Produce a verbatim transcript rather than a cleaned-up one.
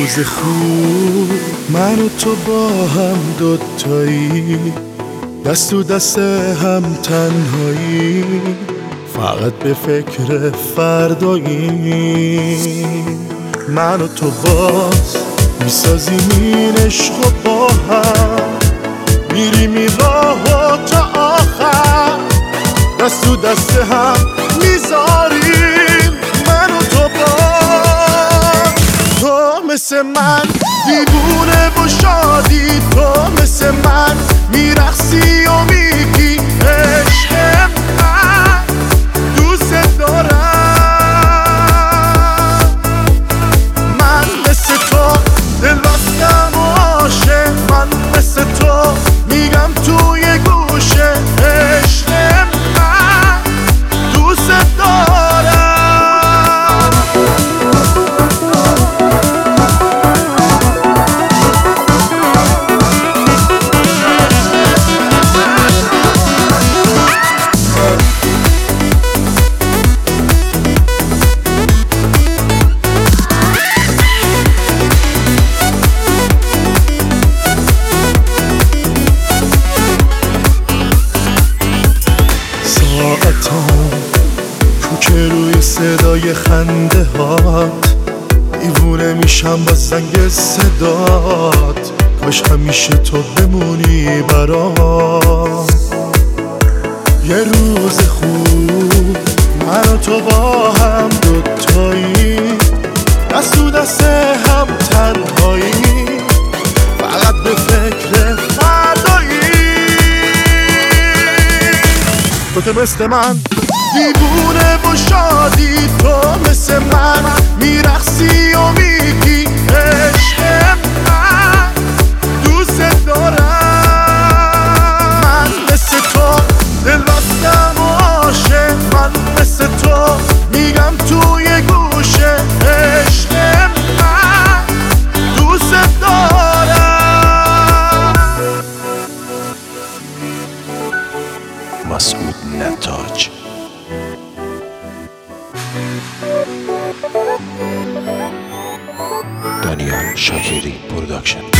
روز خوب من و تو با هم دوتایی، دست تو دست هم تنهایی، فقط به فکر فردایی. من و تو باز میسازیم این عشق و با هم میریم این راه و تا آخر دست تو دست هم میذاریم. من و تو باز، تو مثل من دیوونه و شادی، تو مثل من میرقصی و میگی عشق من دوست دارم. من مثل تو دل راستم و عاشق، من مثل تو میگم توی گوشه عشق من دوست دارم. ساعتام کوچه روی صدای خنده هات، دیوونه میشم با زنگ صدات، کاش همیشه تو بمونی برام. یه روز خوب من و تو با هم دوتایی، دست تو دست هم تنهایی، فقط به فکر فردایی. تو مثل من دیوونه و شادی، تو مثل من میرقصی و میگی عشق من دوست دارم. من مثل تو دل راستم و عاشق، من مثل تو میگم توی گوشه عشق من دوست دارم. مسعود نتاج. دانیال شاکری پروداکشن.